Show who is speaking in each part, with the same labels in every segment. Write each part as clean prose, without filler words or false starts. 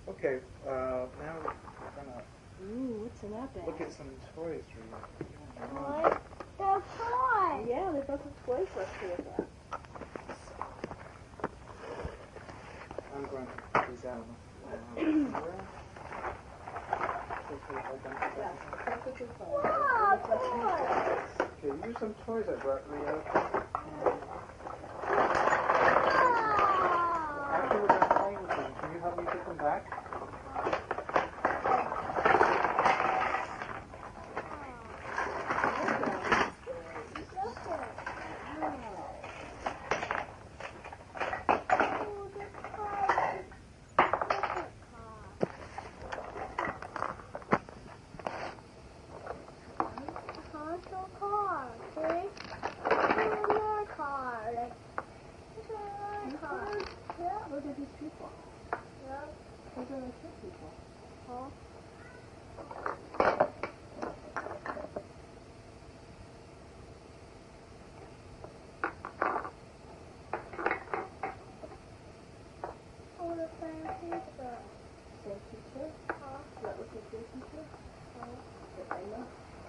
Speaker 1: Okay, now we're gonna
Speaker 2: Ooh, what's in that bag?
Speaker 1: look at some toys for you.
Speaker 3: Toys? They're toys!
Speaker 2: Yeah, they've got some toys for us to look at.
Speaker 1: I'm going to put these out.
Speaker 3: Wow, toys!
Speaker 1: Okay, here's some toys I brought Rio. After we're done playing with them, can you help me put them back?
Speaker 2: Look at these people.
Speaker 3: Yeah.
Speaker 2: Those are the cute people.
Speaker 3: Huh? Oh, the same teacher.
Speaker 2: Same teacher?
Speaker 3: Huh?
Speaker 2: That was your teacher?
Speaker 3: Huh?
Speaker 2: Yes, I know.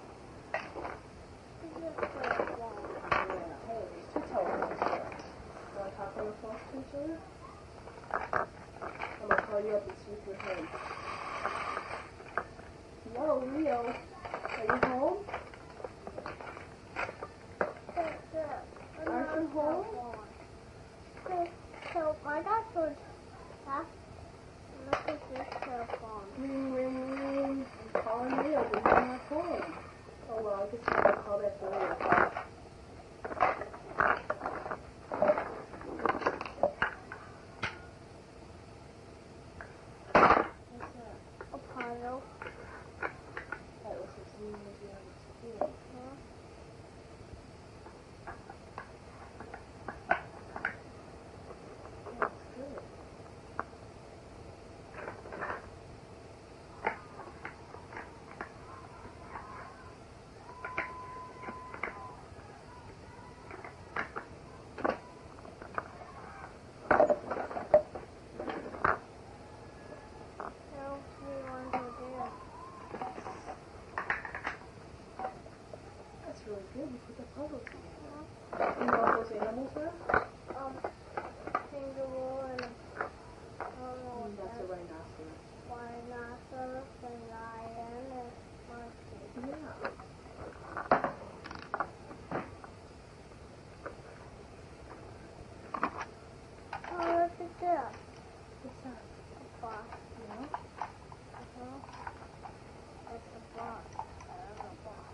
Speaker 3: It's just like one.
Speaker 2: Yeah. Hey, there's two telephones here. You want to talk on the phone to each other? I'm going to call you up and see if you're home. Hello, Rio. Are you home? Aren't you home?
Speaker 3: So I got those fast. Look at this cell phone.
Speaker 2: Ring, ring, ring. I'm calling Rio, but you're not home. Oh, well, I guess you can call that for Rio. What's that?
Speaker 3: A puzzle.
Speaker 2: That was his name as you have at school.
Speaker 3: Huh?
Speaker 2: That's good.
Speaker 3: Now we want to do it.
Speaker 2: That's really good. You put the puzzle together. You know what those animals are?
Speaker 3: Kangaroo and I don't know what
Speaker 2: That's a
Speaker 3: that
Speaker 2: rhinoceros.
Speaker 3: rhinoceros and lion and monkey.
Speaker 2: Yeah.
Speaker 3: Oh, look at this.
Speaker 2: What's that?
Speaker 3: A box.
Speaker 2: Yeah?
Speaker 3: It's a box. A box.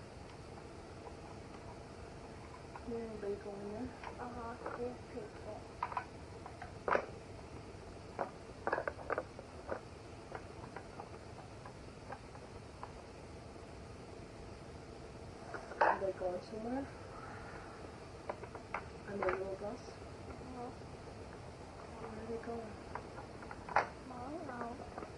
Speaker 2: Did anybody go in there?
Speaker 3: These people.
Speaker 2: Are they going somewhere? On their little bus? Where are they going?
Speaker 3: I don't know.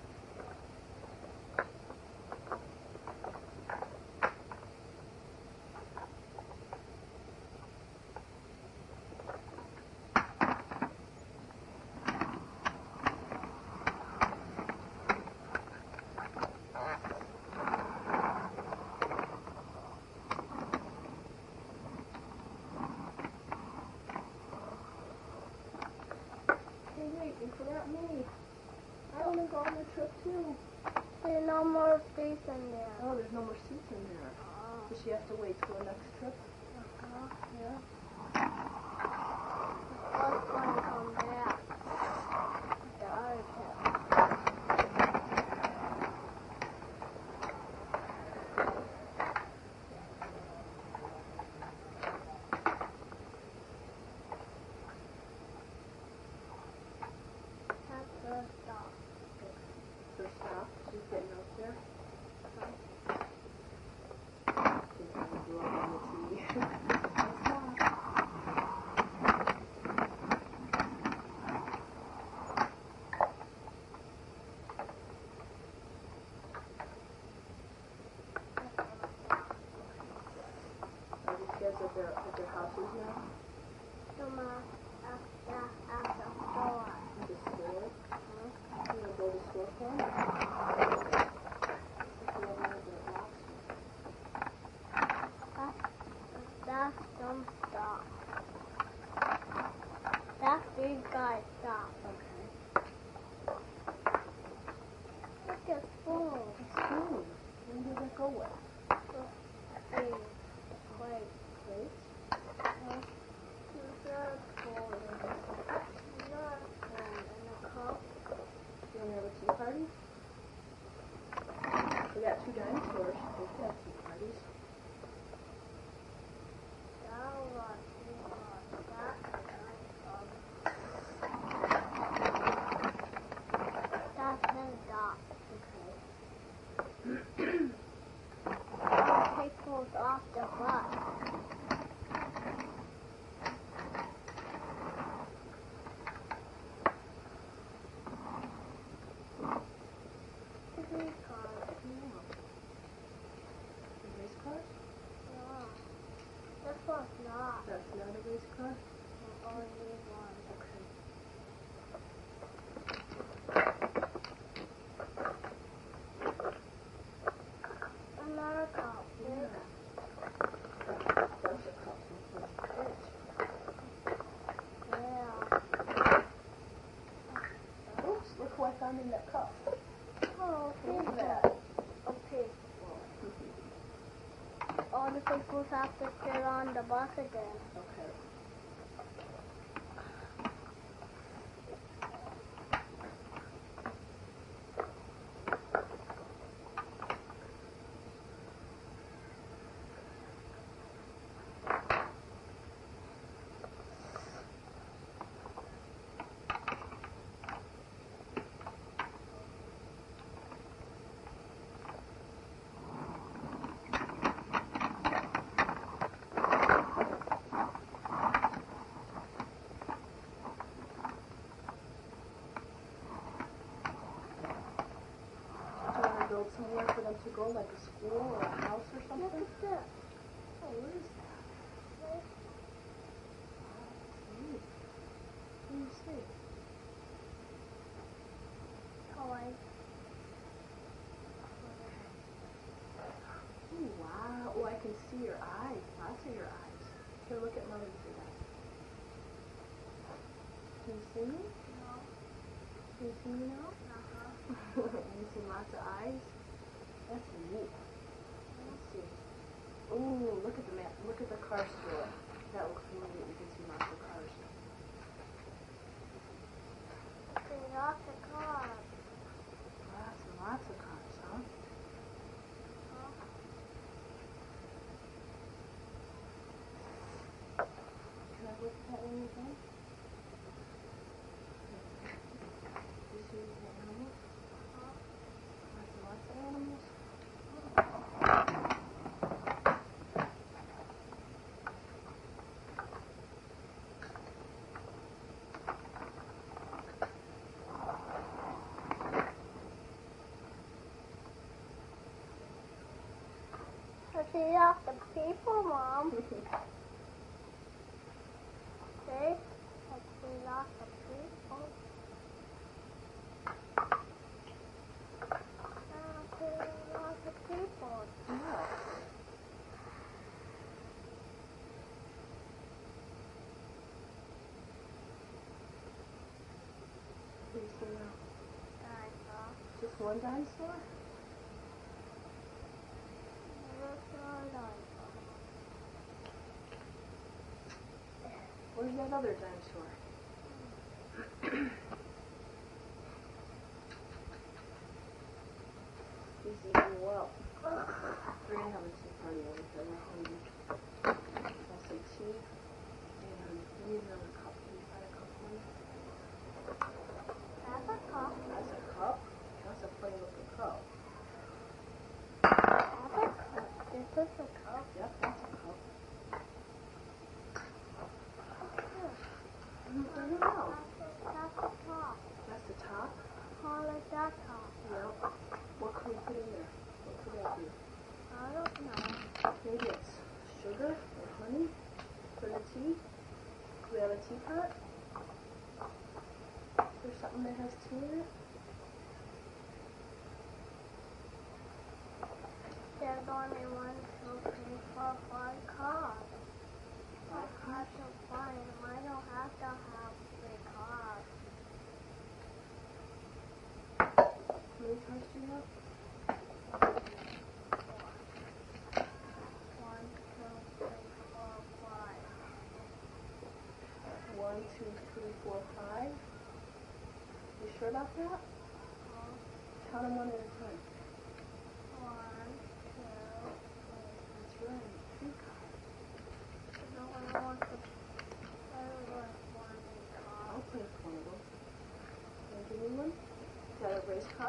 Speaker 2: Hey, wait, you forgot me. I want to go on the trip too.
Speaker 3: There's no more space in there.
Speaker 2: Oh, there's no more seats in there. Does she have to wait till the next trip? Yeah.
Speaker 3: What's going to come back? The other trip. That's the stop.
Speaker 2: So stop. She's getting out there. She's going to do all on the TV. Are these guys at their houses now?
Speaker 3: Come on. After store.
Speaker 2: The store? I'm going to go to
Speaker 4: Look one.
Speaker 3: That's some stuff. That's these guys' stuff.
Speaker 4: Okay.
Speaker 3: Look at spoon.
Speaker 4: Spoon. When did that go with?
Speaker 3: Hey, wait.
Speaker 4: Plates?
Speaker 3: Another spoon. Another spoon and a cup.
Speaker 4: You want to have a tea party? We got 2 dinosaurs. We can have tea parties.
Speaker 3: That's his dog.
Speaker 4: Okay.
Speaker 3: Take those off the bus.
Speaker 4: Race cars?
Speaker 3: Yeah. This one's not.
Speaker 4: That's not a race car?
Speaker 3: Only one.
Speaker 4: Okay.
Speaker 3: Another cup.
Speaker 4: Yeah. Bunch of cups in the fridge.
Speaker 3: Yeah.
Speaker 4: Oops, look what I found in that cup.
Speaker 3: Oh,
Speaker 4: Look at
Speaker 3: people.
Speaker 4: that.
Speaker 3: Okay. All the people have to get on the bus again.
Speaker 4: Okay. Build somewhere for them to go, like a school or a house or
Speaker 3: Look
Speaker 4: something?
Speaker 3: at this.
Speaker 4: Oh, what is that? Wow, that's neat. What do you see?
Speaker 3: Toys.
Speaker 4: Ooh, wow. Oh, I can see your eyes. Lots of your eyes. Here, look at Mother's eyes. Can you see me?
Speaker 3: No.
Speaker 4: Can you see me now? You see lots of eyes? That's neat. Let's see. Ooh, look at the map. Look at the car store. That looks really neat. You can see lots of cars.
Speaker 3: There's lots of cars.
Speaker 4: Lots and lots of cars, huh? Can I look at that one again? You see the animals? Lots and lots of animals.
Speaker 3: I see lots of people, Mom. See? I see lots of people. I see lots of people.
Speaker 4: Yeah. What do you see now?
Speaker 3: Dinosaur.
Speaker 4: Just one dinosaur? Where's that other dinosaur? He's eating well. We're gonna have a tea party over here. We're hungry. Have some tea. And we need another cup. Can you find a cup for me?
Speaker 3: That's a cup.
Speaker 4: That's a cup? That's a funny looking cup.
Speaker 3: That's a cup. This is a cup.
Speaker 4: Yep, that's a cup. I don't know.
Speaker 3: That's the top.
Speaker 4: That's the top?
Speaker 3: Call it that top.
Speaker 4: Yep. What can we put in there? What could that be?
Speaker 3: I don't know.
Speaker 4: Maybe it's sugar or honey for the tea. Do we have a teapot? Is there something that has tea in it? many cars do you have?
Speaker 3: 1, 2, 3, 4, 5.
Speaker 4: 1, 2, 3, 4, 5. You sure about that? Count them one at a time.
Speaker 3: 1, 2.
Speaker 4: That's right. 3 cars.
Speaker 3: No, I don't want to. I don't want one car.
Speaker 4: I'll take one of them. Can you give me one? Is that a race car?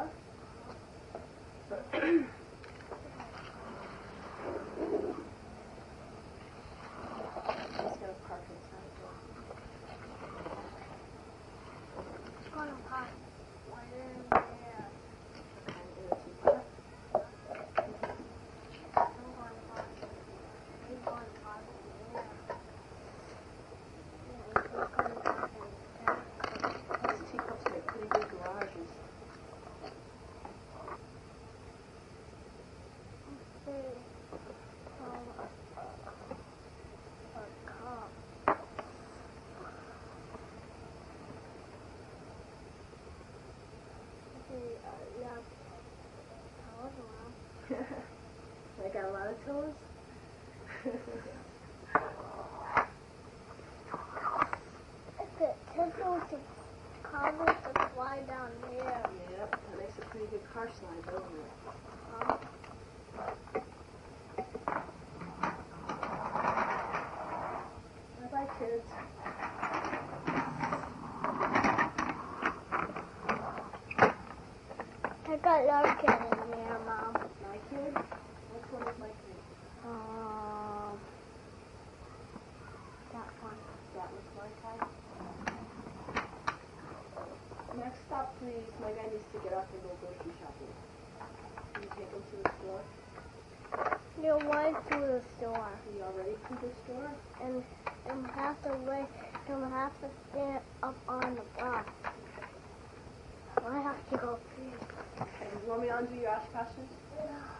Speaker 4: It's got a park inside there.
Speaker 3: It's going to park right in there.
Speaker 4: Okay, there's some park.
Speaker 3: I'm going to park. He's going to park in there. Yeah, he's going to park in there.
Speaker 4: These teacups make pretty big garages.
Speaker 3: See, a car. See, yeah, towers around.
Speaker 4: I got a lot of toes.
Speaker 3: If it tickles the cars to fly down here.
Speaker 4: Yep, that makes a pretty good car slide, doesn't it? Bye-bye, kids.
Speaker 3: I got your kid in there, Mom.
Speaker 4: My kid? Which one is my kid?
Speaker 3: That one.
Speaker 4: That was my kid. Next stop, please. My guy needs to get up and go grocery shopping. Can you take him to the store?
Speaker 3: You went to the store
Speaker 4: Are you already to the store?
Speaker 3: and have to wait. You have to stand up on the bus. I have to go pee.
Speaker 4: Okay, you want me to undo your ash passes?
Speaker 3: Yeah.